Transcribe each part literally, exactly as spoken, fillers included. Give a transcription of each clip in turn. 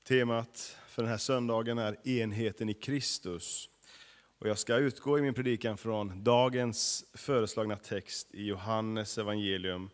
Temat för den här söndagen är enheten i Kristus. Och jag ska utgå i min predikan från dagens föreslagna text i Johannes evangelium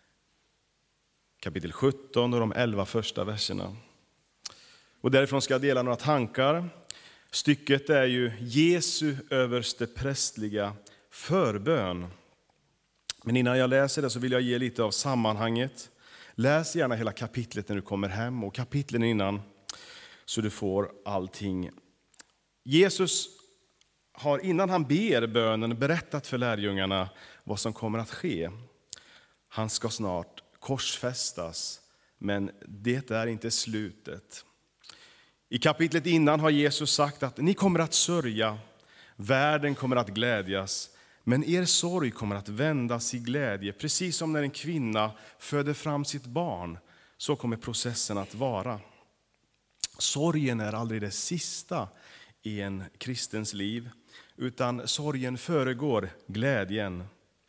kapitel sjutton och de elva första verserna. Och därifrån ska jag dela några tankar. Stycket är ju Jesu översteprästliga förbön. Men innan jag läser det så vill jag ge lite av sammanhanget. Läs gärna hela kapitlet när du kommer hem och kapitlen innan så du får allting. Jesus har innan han ber bönen berättat för lärjungarna vad som kommer att ske. Han ska snart korsfästas, men det är inte slutet. I kapitlet innan har Jesus sagt att ni kommer att sörja, världen kommer att glädjas, men er sorg kommer att vändas i glädje. Precis som när en kvinna föder fram sitt barn, så kommer processen att vara. Sorgen är aldrig det sista i en kristens liv, utan sorgen föregår glädjen.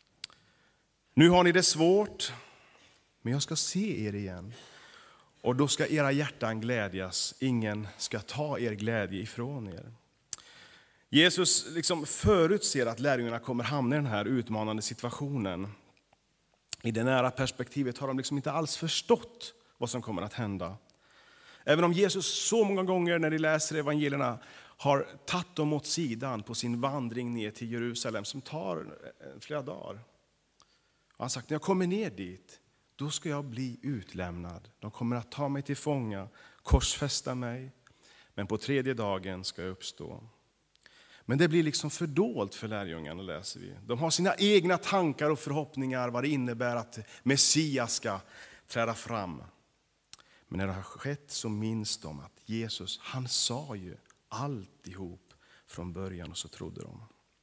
Nu har ni det svårt, men jag ska se er igen. Och då ska era hjärtan glädjas. Ingen ska ta er glädje ifrån er. Jesus liksom förutser att lärjungarna kommer hamna i den här utmanande situationen. I det nära perspektivet har de liksom inte alls förstått vad som kommer att hända. Även om Jesus så många gånger när de läser evangelierna har tagit dem åt sidan på sin vandring ner till Jerusalem som tar flera dagar. Och han har sagt, när jag kommer ner dit, då ska jag bli utlämnad. De kommer att ta mig till fånga, korsfästa mig, men på tredje dagen ska jag uppstå. Men det blir liksom fördolt för lärjungarna, läser vi. De har sina egna tankar och förhoppningar vad det innebär att Messias ska träda fram. Men när det har skett så minns de att Jesus, han sa ju alltihop från början, och så trodde de.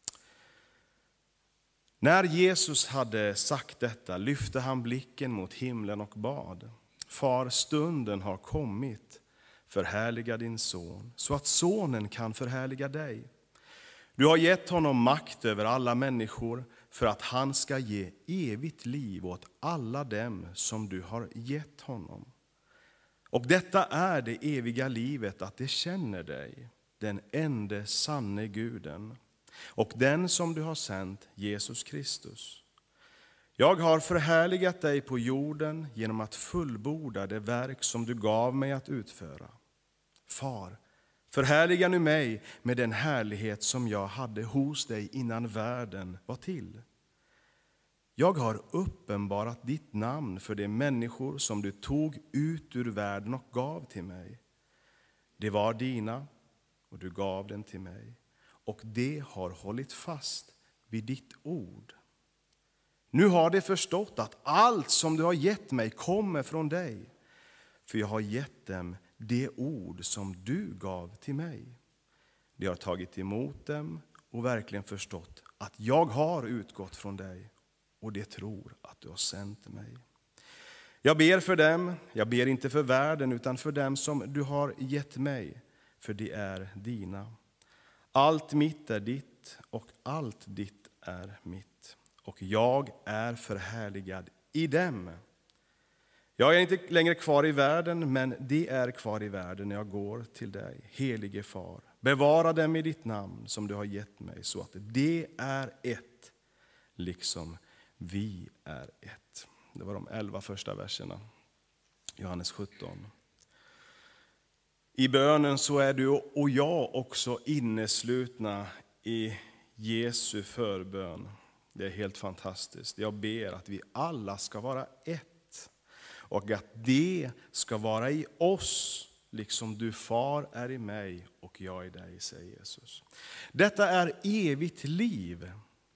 När Jesus hade sagt detta lyfte han blicken mot himlen och bad. Far, stunden har kommit, förhärliga din son, så att sonen kan förhärliga dig. Du har gett honom makt över alla människor för att han ska ge evigt liv åt alla dem som du har gett honom. Och detta är det eviga livet, att det känner dig, den ende sanne Guden, och den som du har sänt, Jesus Kristus. Jag har förhärligat dig på jorden genom att fullborda det verk som du gav mig att utföra. Far, förhärliga nu mig med den härlighet som jag hade hos dig innan världen var till. Jag har uppenbarat ditt namn för de människor som du tog ut ur världen och gav till mig. Det var dina och du gav den till mig, och det har hållit fast vid ditt ord. Nu har de förstått att allt som du har gett mig kommer från dig, för jag har gett dem det ord som du gav till mig. De har tagit emot dem och verkligen förstått att jag har utgått från dig, och de tror att du har sänt mig. Jag ber för dem, jag ber inte för världen utan för dem som du har gett mig, för de är dina. Allt mitt är ditt och allt ditt är mitt, och jag är förhärligad i dem. Jag är inte längre kvar i världen, men de är kvar i världen när jag går till dig. Helige far, bevara dem i ditt namn som du har gett mig, så att det är ett, liksom vi är ett. Det var de elva första verserna, Johannes sjutton. I bönen så är du och jag också inneslutna i Jesu förbön. Det är helt fantastiskt. Jag ber att vi alla ska vara ett, och att det ska vara i oss, liksom du far är i mig och jag i dig, säger Jesus. Detta är evigt liv.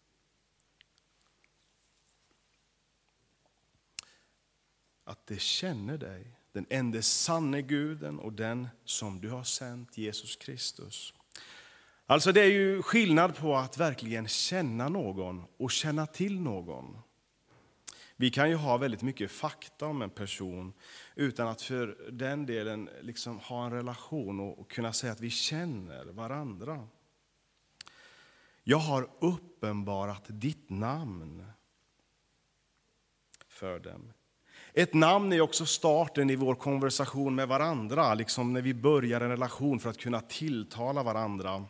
Att det känner dig, den enda sanne Guden och den som du har sänt, Jesus Kristus. Alltså det är ju skillnad på att verkligen känna någon och känna till någon. Vi kan ju ha väldigt mycket fakta om en person utan att för den delen liksom ha en relation och, och kunna säga att vi känner varandra. Jag har uppenbarat ditt namn för dem. Ett namn är också starten i vår konversation med varandra, liksom när vi börjar en relation för att kunna tilltala varandra.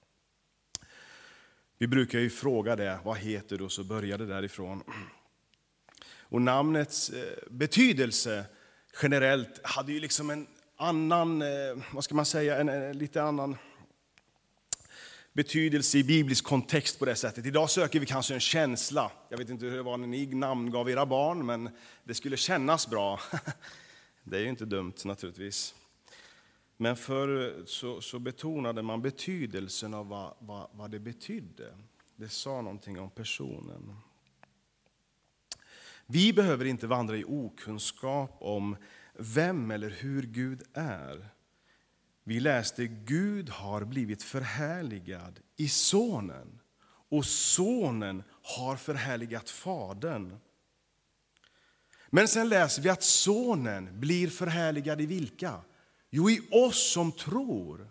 Vi brukar ju fråga det, vad heter du? Och så börjar det därifrån. Och namnets betydelse generellt hade ju liksom en annan, vad ska man säga, en, en lite annan betydelse i biblisk kontext på det sättet. Idag söker vi kanske en känsla. Jag vet inte hur det var när ni namngav era barn, men det skulle kännas bra. Det är ju inte dumt naturligtvis. Men förr så, så betonade man betydelsen av vad, vad, vad det betydde. Det sa någonting om personen. Vi behöver inte vandra i okunskap om vem eller hur Gud är. Vi läste Gud har blivit förhärligad i sonen, och sonen har förhärligat fadern. Men sen läser vi att sonen blir förhärligad i vilka? Jo, i oss som tror.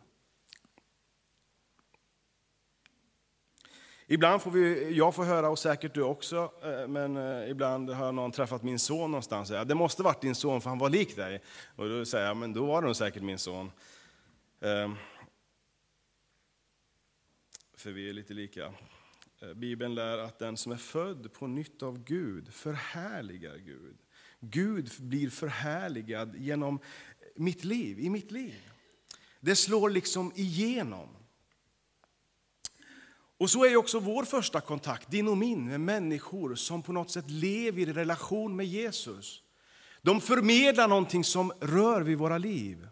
Ibland får vi, jag får höra, och säkert du också, men ibland har någon träffat min son någonstans. Ja, det måste varit din son för han var lik dig. Och då säger jag, men då var det säkert min son. För vi är lite lika. Bibeln lär att den som är född på nytt av Gud förhärligar Gud. Gud blir förhärligad genom mitt liv, i mitt liv. Det slår liksom igenom. Och så är också vår första kontakt, din och min, med människor som på något sätt lever i relation med Jesus. De förmedlar någonting som rör vid våra liv.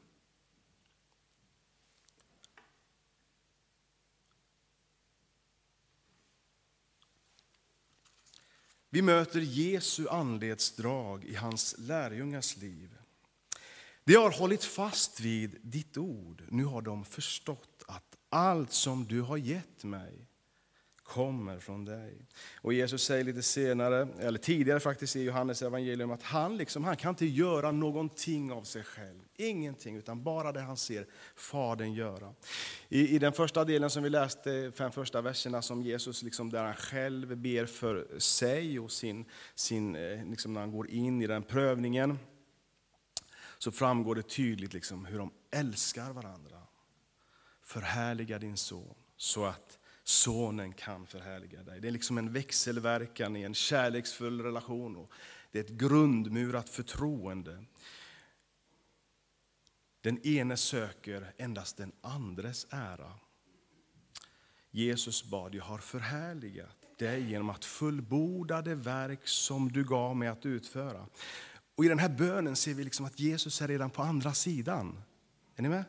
Vi möter Jesu andlighetsdrag i hans lärjungars liv. De har hållit fast vid ditt ord. Nu har de förstått att allt som du har gett mig kommer från dig. Och Jesus säger lite senare, eller tidigare faktiskt i Johannes evangelium, att han, liksom, han kan inte göra någonting av sig själv. Ingenting, utan bara det han ser Fadern göra. I, i den första delen som vi läste, fem första verserna, som Jesus, liksom, där han själv ber för sig och sin, sin, liksom, när han går in i den prövningen, så framgår det tydligt, liksom, hur de älskar varandra. Förhärliga din son så att sonen kan förhärliga dig. Det är liksom en växelverkan i en kärleksfull relation. Och det är ett grundmurat förtroende. Den ene söker endast den andres ära. Jesus bad, jag har förhärligat dig genom att fullborda det verk som du gav mig att utföra. Och i den här bönen ser vi liksom att Jesus är redan på andra sidan. Är ni med?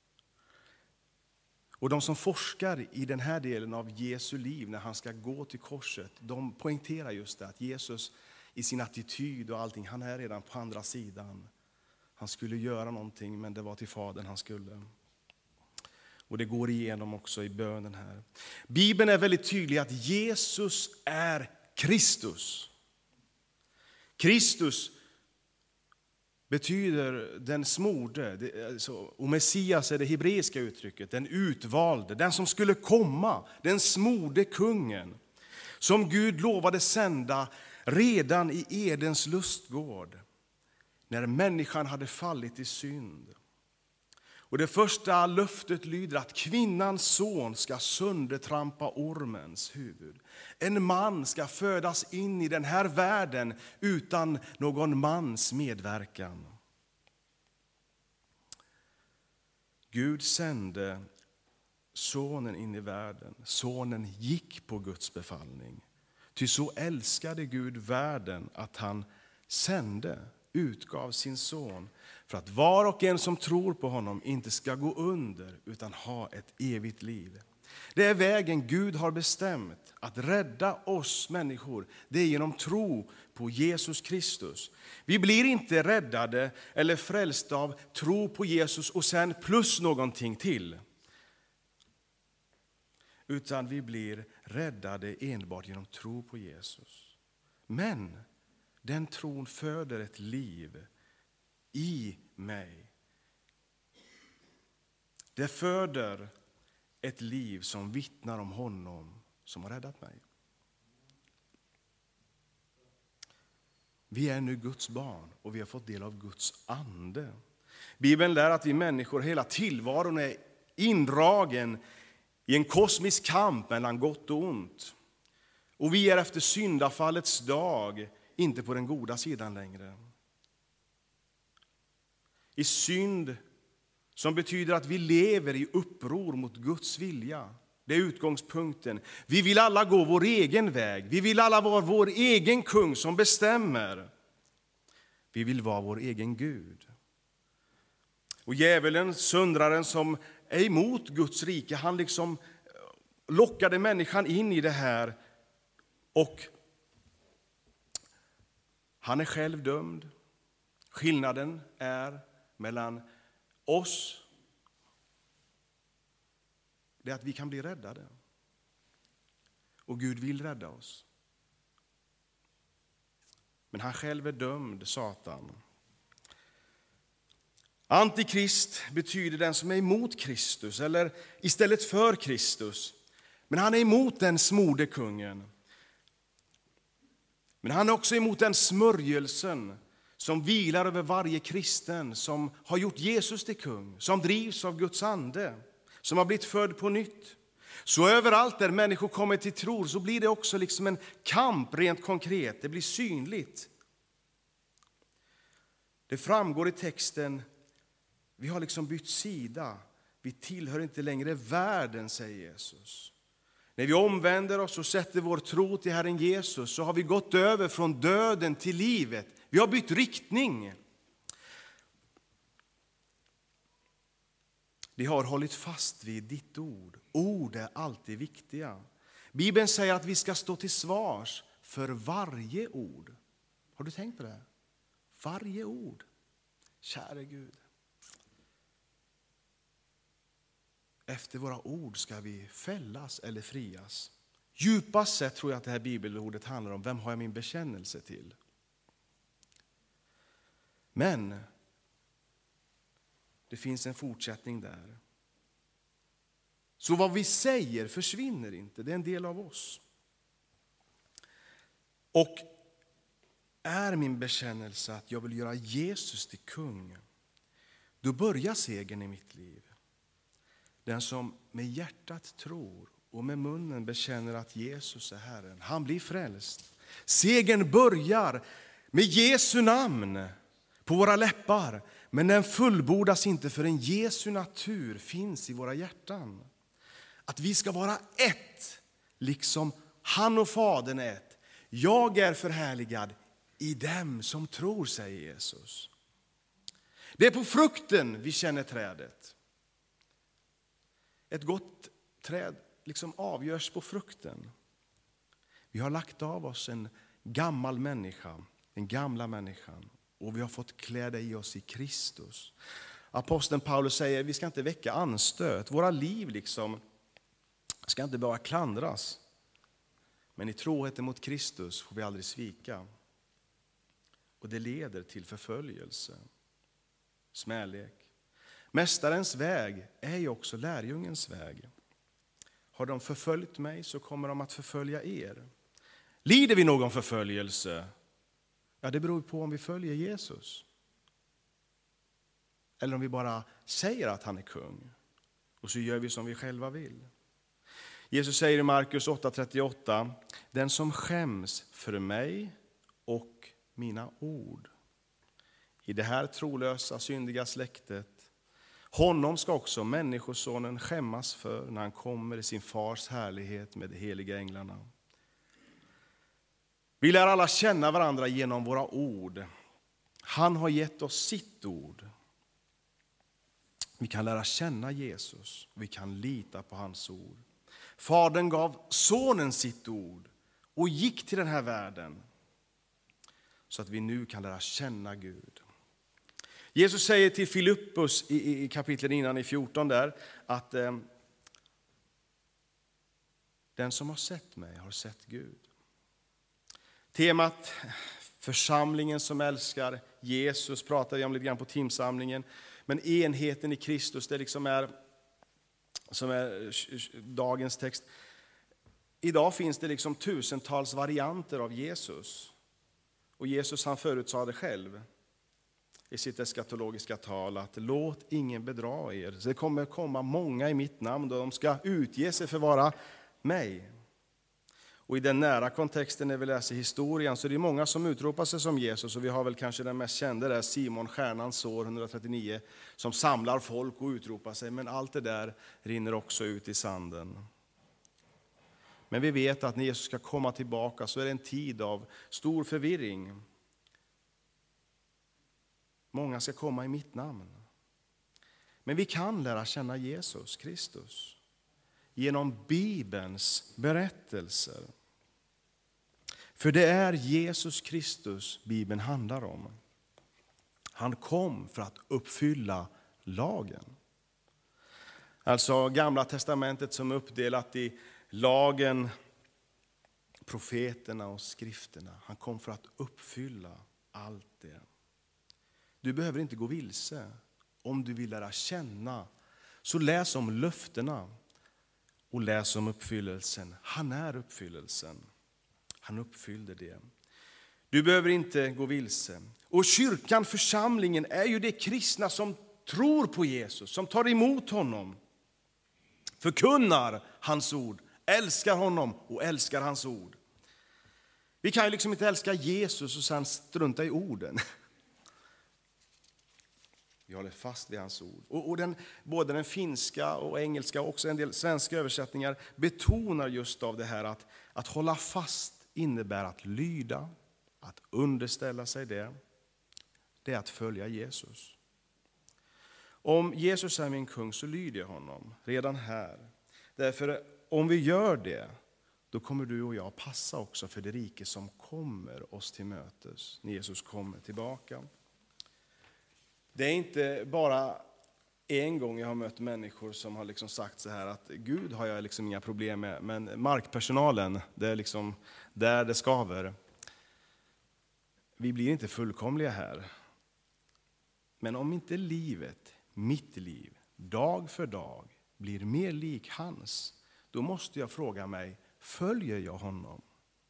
Och de som forskar i den här delen av Jesu liv när han ska gå till korset, de poängterar just det, att Jesus i sin attityd och allting, han är redan på andra sidan. Han skulle göra någonting, men det var till Fadern han skulle. Och det går igenom också i bönen här. Bibeln är väldigt tydlig att Jesus är Kristus. Kristus betyder den smorde, och Messias är det hebreiska uttrycket, den utvalde, den som skulle komma, den smorde kungen, som Gud lovade sända redan i Edens lustgård, när människan hade fallit i synd. Och det första löftet lyder att kvinnans son ska söndertrampa ormens huvud. En man ska födas in i den här världen utan någon mans medverkan. Gud sände sonen in i världen. Sonen gick på Guds befallning. Ty så älskade Gud världen att han sände, utgav sin son, för att var och en som tror på honom inte ska gå under utan ha ett evigt liv. Det är vägen Gud har bestämt att rädda oss människor. Det är genom tro på Jesus Kristus. Vi blir inte räddade eller frälsta av tro på Jesus och sen plus någonting till. Utan vi blir räddade enbart genom tro på Jesus. Men den tron föder ett liv i mig. Det föder ett liv som vittnar om honom som har räddat mig. Vi är nu Guds barn och vi har fått del av Guds ande. Bibeln lär att vi människor, hela tillvaron är indragen i en kosmisk kamp mellan gott och ont. Och vi är efter syndafallets dag inte på den goda sidan längre. I synd, som betyder att vi lever i uppror mot Guds vilja. Det är utgångspunkten. Vi vill alla gå vår egen väg. Vi vill alla vara vår egen kung som bestämmer. Vi vill vara vår egen Gud. Och djävulen, syndraren som är emot Guds rike, han liksom lockade människan in i det här. Och han är själv dömd. Skillnaden är mellan oss, det är att vi kan bli räddade. Och Gud vill rädda oss. Men han själv är dömd, Satan. Antikrist betyder den som är emot Kristus, eller istället för Kristus. Men han är emot den smorde kungen. Men han är också emot den smörjelsen som vilar över varje kristen, som har gjort Jesus till kung, som drivs av Guds ande, som har blivit född på nytt. Så överallt där människor kommer till tro så blir det också liksom en kamp rent konkret. Det blir synligt. Det framgår i texten, vi har liksom bytt sida. Vi tillhör inte längre världen, säger Jesus. När vi omvänder oss och sätter vår tro till Herren Jesus så har vi gått över från döden till livet. Vi har bytt riktning. De har hållit fast vid ditt ord. Ord är alltid viktiga. Bibeln säger att vi ska stå till svars för varje ord. Har du tänkt på det? Varje ord. Käre Gud. Efter våra ord ska vi fällas eller frias. Djupast sett tror jag att det här bibelordet handlar om vem har jag min bekännelse till. Men det finns en fortsättning där. Så vad vi säger försvinner inte, det är en del av oss. Och är min bekännelse att jag vill göra Jesus till kung, då börjar segern i mitt liv. Den som med hjärtat tror och med munnen bekänner att Jesus är Herren, han blir frälst. Segern börjar med Jesu namn på våra läppar, men den fullbordas inte förrän Jesu natur finns i våra hjärtan. Att vi ska vara ett, liksom han och Fadern är ett. Jag är förhärligad i dem som tror, säger Jesus. Det är på frukten vi känner trädet. Ett gott träd liksom avgörs på frukten. Vi har lagt av oss en gammal människa, den gamla människan. Och vi har fått kläda i oss i Kristus. Aposteln Paulus säger att vi ska inte väcka anstöt. Våra liv liksom ska inte bara klandras. Men i troheten mot Kristus får vi aldrig svika. Och det leder till förföljelse, smälek. Mästarens väg är ju också lärjungens väg. Har de förföljt mig så kommer de att förfölja er. Lider vi någon förföljelse? Ja, det beror på om vi följer Jesus. Eller om vi bara säger att han är kung. Och så gör vi som vi själva vill. Jesus säger i Markus åtta trettioåtta. Den som skäms för mig och mina ord i det här trolösa, syndiga släktet, honom ska också människosonen skämmas för när han kommer i sin fars härlighet med de heliga änglarna. Vi lär alla känna varandra genom våra ord. Han har gett oss sitt ord. Vi kan lära känna Jesus. Vi kan lita på hans ord. Fadern gav sonen sitt ord och gick till den här världen så att vi nu kan lära känna Gud. Jesus säger till Filippus i, i kapitlen innan i fjorton där att eh, den som har sett mig har sett Gud. Temat församlingen som älskar Jesus pratade vi om lite grann på timsamlingen. Men enheten i Kristus, det liksom är, som är dagens text. Idag finns det liksom tusentals varianter av Jesus. Och Jesus han förutsade det själv i sitt eskatologiska tal att låt ingen bedra er. Det kommer komma många i mitt namn och de ska utge sig för att vara mig. Och i den nära kontexten när vi läser historien så är det många som utropar sig som Jesus. Och vi har väl kanske den mest kända där, Simon stjärnans år etthundratrettionio, som samlar folk och utropar sig. Men allt det där rinner också ut i sanden. Men vi vet att när Jesus ska komma tillbaka så är det en tid av stor förvirring. Många ska komma i mitt namn. Men vi kan lära känna Jesus Kristus genom Bibelns berättelser. För det är Jesus Kristus Bibeln handlar om. Han kom för att uppfylla lagen. Alltså Gamla testamentet som är uppdelat i lagen, profeterna och skrifterna. Han kom för att uppfylla allt det. Du behöver inte gå vilse om du vill lära känna. Så läs om löftena och läs om uppfyllelsen. Han är uppfyllelsen. Han uppfyllde det. Du behöver inte gå vilse. Och kyrkan, församlingen, är ju det kristna som tror på Jesus, som tar emot honom, förkunnar hans ord, älskar honom och älskar hans ord. Vi kan ju liksom inte älska Jesus och sen strunta i orden. Vi håller fast vid hans ord. Och, och den, både den finska och engelska och också en del svenska översättningar betonar just av det här att, att hålla fast innebär att lyda, att underställa sig det. Det är att följa Jesus. Om Jesus är min kung så lyder jag honom redan här. Därför om vi gör det, då kommer du och jag passa också för det rike som kommer oss till mötes när Jesus kommer tillbaka. Det är inte bara en gång jag har mött människor som har liksom sagt så här att Gud har jag liksom inga problem med, men markpersonalen, det är liksom där det skaver. Vi blir inte fullkomliga här. Men om inte livet, mitt liv, dag för dag blir mer lik hans, då måste jag fråga mig, följer jag honom?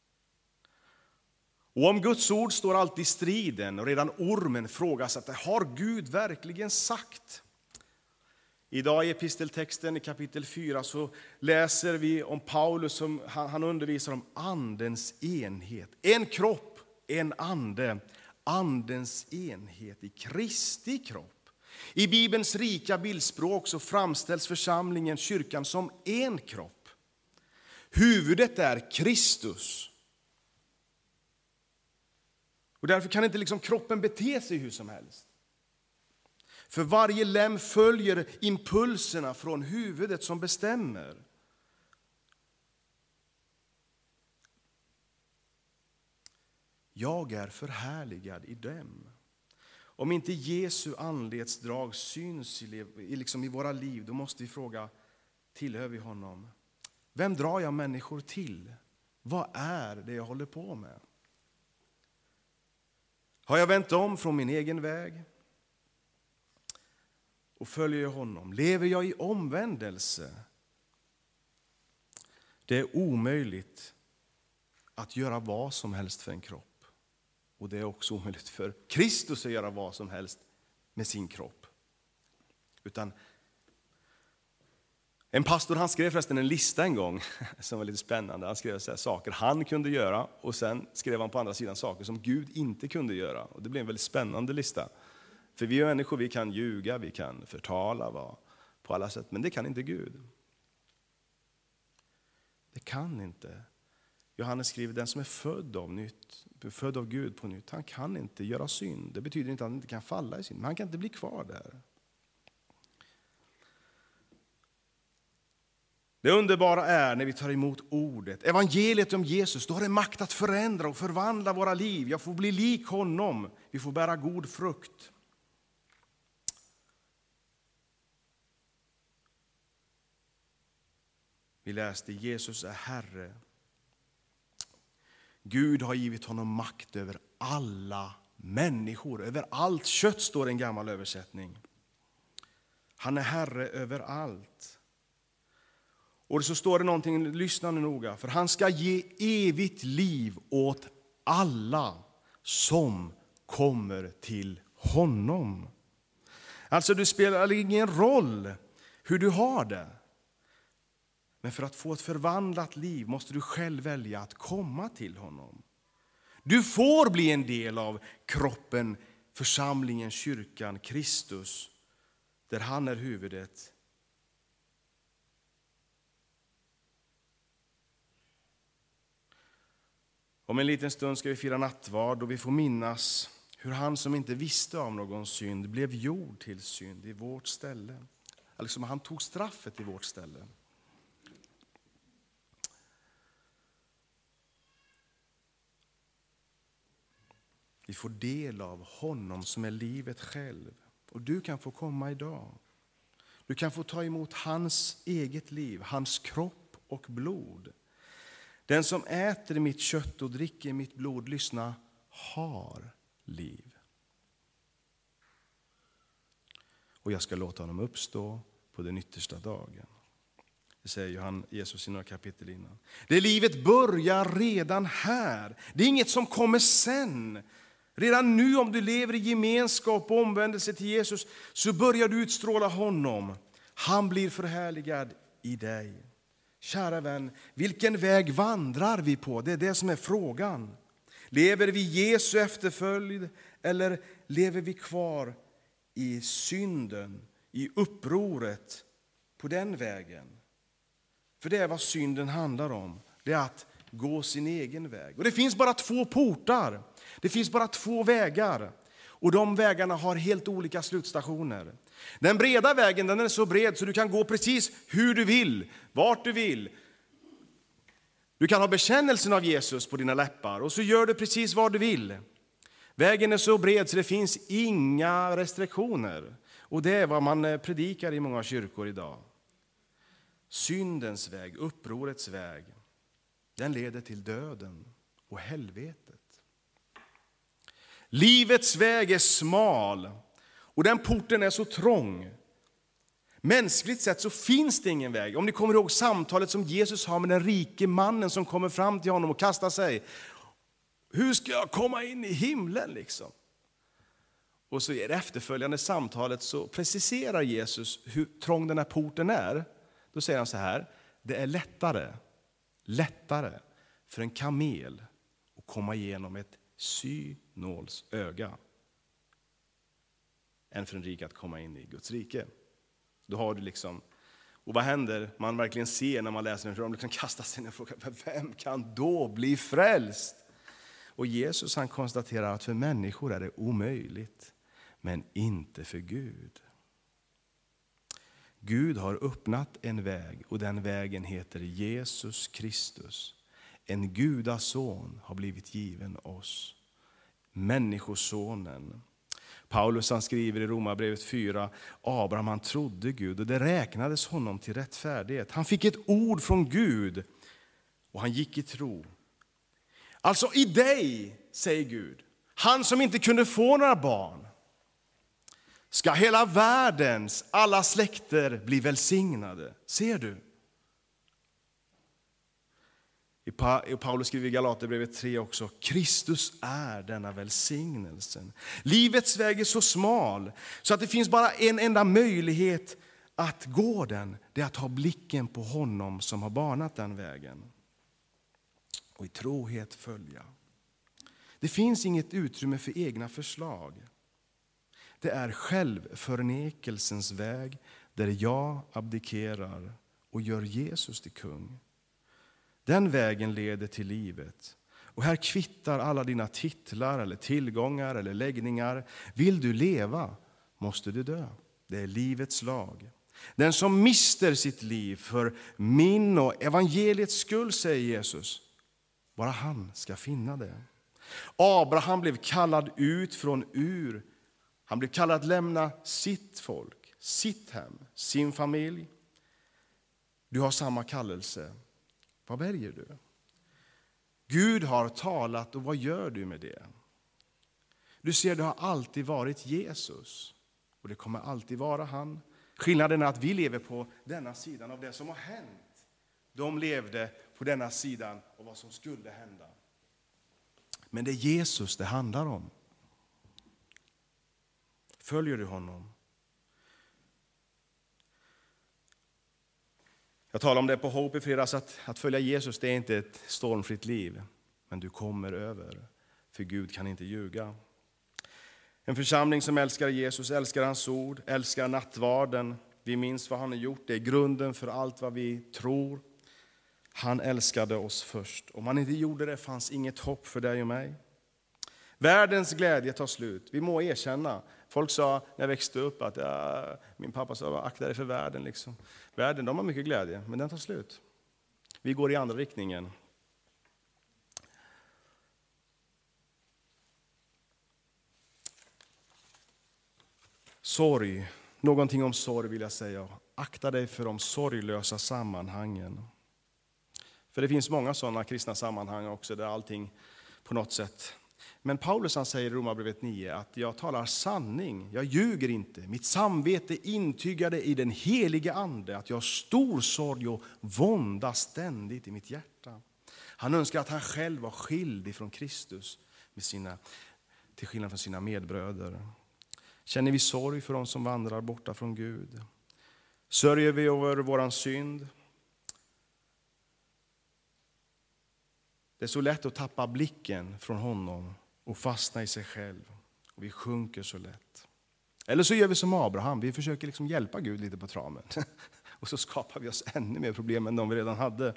Och om Guds ord står alltid i striden och redan ormen frågar sig att har Gud verkligen sagt? Idag i episteltexten i kapitel fyra så läser vi om Paulus som han, han undervisar om andens enhet. En kropp, en ande, andens enhet i Kristi kropp. I Bibelns rika bildspråk så framställs församlingen, kyrkan, som en kropp. Huvudet är Kristus. Och därför kan inte liksom kroppen bete sig hur som helst. För varje lem följer impulserna från huvudet som bestämmer. Jag är förhärligad i dem. Om inte Jesu anletsdrag syns i, liksom i våra liv, då måste vi fråga, tillhör vi honom? Vem drar jag människor till? Vad är det jag håller på med? Har jag vänt om från min egen väg och följer honom? Lever jag i omvändelse? Det är omöjligt att göra vad som helst för en kropp. Och det är också omöjligt för Kristus att göra vad som helst med sin kropp. Utan en pastor, han skrev förresten en lista en gång som var lite spännande. Han skrev så här, saker han kunde göra och sen skrev han på andra sidan saker som Gud inte kunde göra. Och det blev en väldigt spännande lista. För vi är människor, vi kan ljuga, vi kan förtala va, på alla sätt. Men det kan inte Gud. Det kan inte. Johannes skriver, den som är född av nytt, född av Gud på nytt, han kan inte göra synd. Det betyder inte att han inte kan falla i synd, men han kan inte bli kvar där. Det underbara är när vi tar emot ordet, evangeliet om Jesus, då har det makt att förändra och förvandla våra liv. Jag får bli lik honom, vi får bära god frukt. Vi läste, Jesus är Herre. Gud har givit honom makt över alla människor, över allt kött, står en gammal översättning. Han är Herre över allt. Och så står det någonting, lyssna nu noga, för han ska ge evigt liv åt alla som kommer till honom. Alltså det spelar ingen roll hur du har det. Men för att få ett förvandlat liv måste du själv välja att komma till honom. Du får bli en del av kroppen, församlingen, kyrkan, Kristus, där han är huvudet. Om en liten stund ska vi fira nattvard och vi får minnas hur han som inte visste av någon synd blev gjord till synd i vårt ställe. Alltså han tog straffet i vårt ställe. Vi får del av honom som är livet själv. Och du kan få komma idag. Du kan få ta emot hans eget liv, hans kropp och blod. Den som äter mitt kött och dricker mitt blod, lyssna, har liv. Och jag ska låta honom uppstå på den yttersta dagen. Det säger han, Jesus i några kapitel innan. Det livet börjar redan här. Det är inget som kommer sen. Redan nu om du lever i gemenskap och omvändelse till Jesus så börjar du utstråla honom. Han blir förhärligad i dig. Kära vän, vilken väg vandrar vi på? Det är det som är frågan. Lever vi Jesu efterföljd eller lever vi kvar i synden, i upproret på den vägen? För det är vad synden handlar om. Det är att gå sin egen väg. Och det finns bara två portar. Det finns bara två vägar. Och de vägarna har helt olika slutstationer. Den breda vägen, den är så bred så du kan gå precis hur du vill, vart du vill. Du kan ha bekännelsen av Jesus på dina läppar och så gör du precis vad du vill. Vägen är så bred så det finns inga restriktioner. Och det är vad man predikar i många kyrkor idag. Syndens väg, upprorets väg, den leder till döden och helvetet. Livets väg är smal och den porten är så trång. Mänskligt sett så finns det ingen väg. Om ni kommer ihåg samtalet som Jesus har med den rike mannen som kommer fram till honom och kastar sig. Hur ska jag komma in i himlen liksom? Och så i det efterföljande samtalet så preciserar Jesus hur trång den här porten är. Då säger han så här: det är lättare, lättare för en kamel att komma igenom ett synåls öga än för en rik att komma in i Guds rike. Då har du liksom, och vad händer? Man verkligen ser när man läser den, de kan kasta sig ner och fråga, vem kan då bli frälst? Och Jesus han konstaterar att för människor är det omöjligt, men inte för Gud. Gud har öppnat en väg och den vägen heter Jesus Kristus. En gudason har blivit given oss. Människosonen. Paulus han skriver i Romarbrevet fyra, Abraham han trodde Gud och det räknades honom till rättfärdighet. Han fick ett ord från Gud och han gick i tro. Alltså i dig, säger Gud, han som inte kunde få några barn, ska hela världens alla släkter bli välsignade. Ser du? I Paulus skriver i Galaterbrevet tre också, Kristus är denna välsignelsen. Livets väg är så smal så att det finns bara en enda möjlighet att gå den. Det är att ha blicken på honom som har banat den vägen. Och i trohet följa. Det finns inget utrymme för egna förslag. Det är självförnekelsens väg där jag abdikerar och gör Jesus till kung. Den vägen leder till livet. Och här kvittar alla dina titlar eller tillgångar eller läggningar. Vill du leva måste du dö. Det är livets lag. Den som mister sitt liv för min och evangeliets skull, säger Jesus, bara han ska finna det. Abraham blev kallad ut från Ur. Han blev kallad att lämna sitt folk, sitt hem, sin familj. Du har samma kallelse. Vad väljer du? Gud har talat och vad gör du med det? Du ser, det har alltid varit Jesus och det kommer alltid vara han. Skillnaden är att vi lever på denna sidan av det som har hänt. De levde på denna sidan av vad som skulle hända. Men det är Jesus det handlar om. Följer du honom? Jag talade om det på Hope i fredags, att, att följa Jesus det är inte ett stormfritt liv. Men du kommer över, för Gud kan inte ljuga. En församling som älskar Jesus, älskar hans ord, älskar nattvarden. Vi minns vad han har gjort, det är grunden för allt vad vi tror. Han älskade oss först. Om han inte gjorde det fanns inget hopp för dig och mig. Världens glädje tar slut. Vi må erkänna. Folk sa när jag växte upp att ja, min pappa sa akta dig för världen. Liksom. Världen, de har mycket glädje, men den tar slut. Vi går i andra riktningen. Sorg. Någonting om sorg vill jag säga. Akta dig för de sorglösa sammanhangen. För det finns många sådana kristna sammanhang också där allting på något sätt. Men Paulus han säger i Romarbrevet nio att jag talar sanning, jag ljuger inte. Mitt samvete intygade i den heliga ande att jag har stor sorg och vånda ständigt i mitt hjärta. Han önskar att han själv var skild ifrån Kristus med sina, till skillnad från sina medbröder. Känner vi sorg för de som vandrar borta från Gud? Sörjer vi över våran synd? Det är så lätt att tappa blicken från honom och fastna i sig själv. Och vi sjunker så lätt. Eller så gör vi som Abraham. Vi försöker liksom hjälpa Gud lite på tramen. Och så skapar vi oss ännu mer problem än de vi redan hade.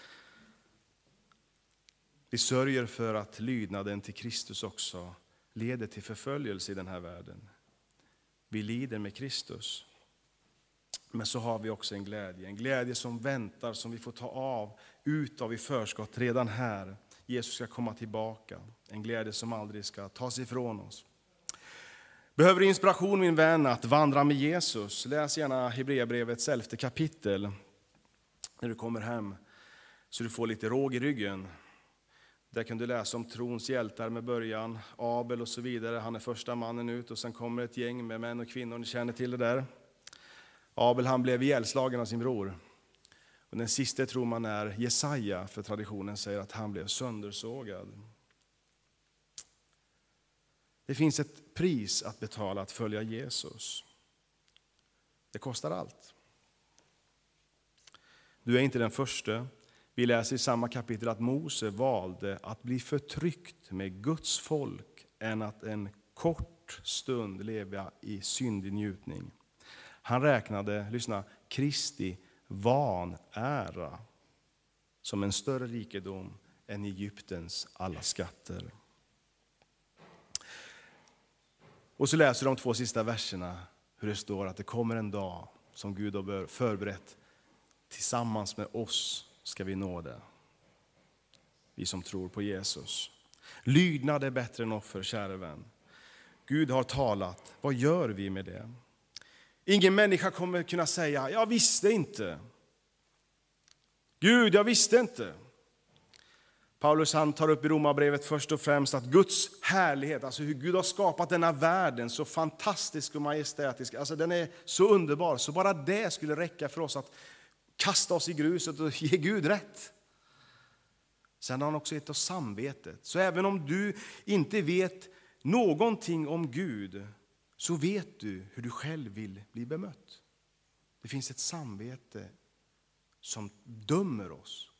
Vi sörjer för att lydnaden till Kristus också leder till förföljelse i den här världen. Vi lider med Kristus. Men så har vi också en glädje. En glädje som väntar, som vi får ta av ut av i förskott redan här. Jesus ska komma tillbaka. En glädje som aldrig ska tas ifrån oss. Behöver du inspiration min vän att vandra med Jesus? Läs gärna Hebreerbrevets elfte kapitel. När du kommer hem. Så du får lite råg i ryggen. Där kan du läsa om trons hjältar med början. Abel och så vidare. Han är första mannen ut. Och sen kommer ett gäng med män och kvinnor. Ni känner till det där. Abel han blev ihjälslagen av sin bror. Och den sista tror man är Jesaja, för traditionen säger att han blev söndersågad. Det finns ett pris att betala att följa Jesus. Det kostar allt. Du är inte den första. Vi läser i samma kapitel att Mose valde att bli förtryckt med Guds folk än att en kort stund leva i syndig njutning. Han räknade, lyssna, Kristi vanära som en större rikedom än Egyptens alla skatter. Och så läser du de två sista verserna hur det står att det kommer en dag som Gud har förberett. Tillsammans med oss ska vi nå det. Vi som tror på Jesus. Lydnad är bättre än offer, kära vän. Gud har talat. Vad gör vi med det? Ingen människa kommer kunna säga, jag visste inte. Gud, jag visste inte. Paulus han tar upp i Romarbrevet först och främst att Guds härlighet, alltså hur Gud har skapat denna världen så fantastisk och majestätisk. Alltså den är så underbar, så bara det skulle räcka för oss att kasta oss i gruset och ge Gud rätt. Sen har han också gett oss samvetet. Så även om du inte vet någonting om Gud, så vet du hur du själv vill bli bemött. Det finns ett samvete som dömer oss.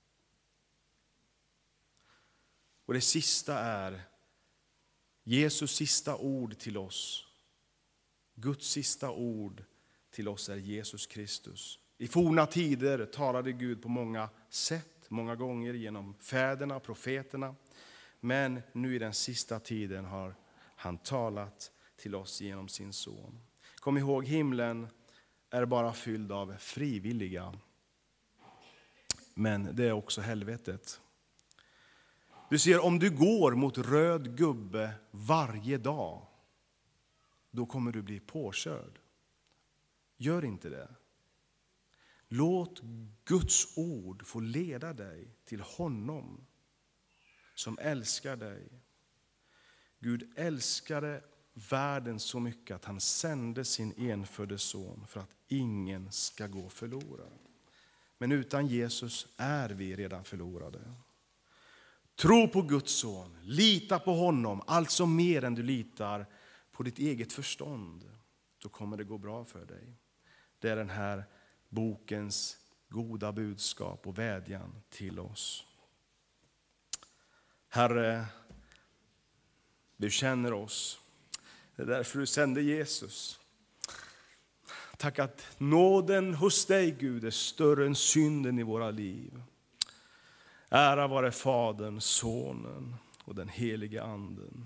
Och det sista är Jesus sista ord till oss. Guds sista ord till oss är Jesus Kristus. I forna tider talade Gud på många sätt, många gånger genom fäderna, profeterna. Men nu i den sista tiden har han talat till oss genom sin son. Kom ihåg, himlen är bara fylld av frivilliga. Men det är också helvetet. Du ser, om du går mot röd gubbe varje dag, då kommer du bli påkörd. Gör inte det. Låt Guds ord få leda dig till honom som älskar dig. Gud älskade världen så mycket att han sände sin enfödde son för att ingen ska gå förlorad. Men utan Jesus är vi redan förlorade. Tro på Guds son, lita på honom, alltså mer än du litar på ditt eget förstånd. Då kommer det gå bra för dig. Det är den här bokens goda budskap och vädjan till oss. Herre, du känner oss. Det är därför du sände Jesus. Tack att nåden hos dig, Gud, är större än synden i våra liv. Ära vare Fadern, Sonen och den helige Anden.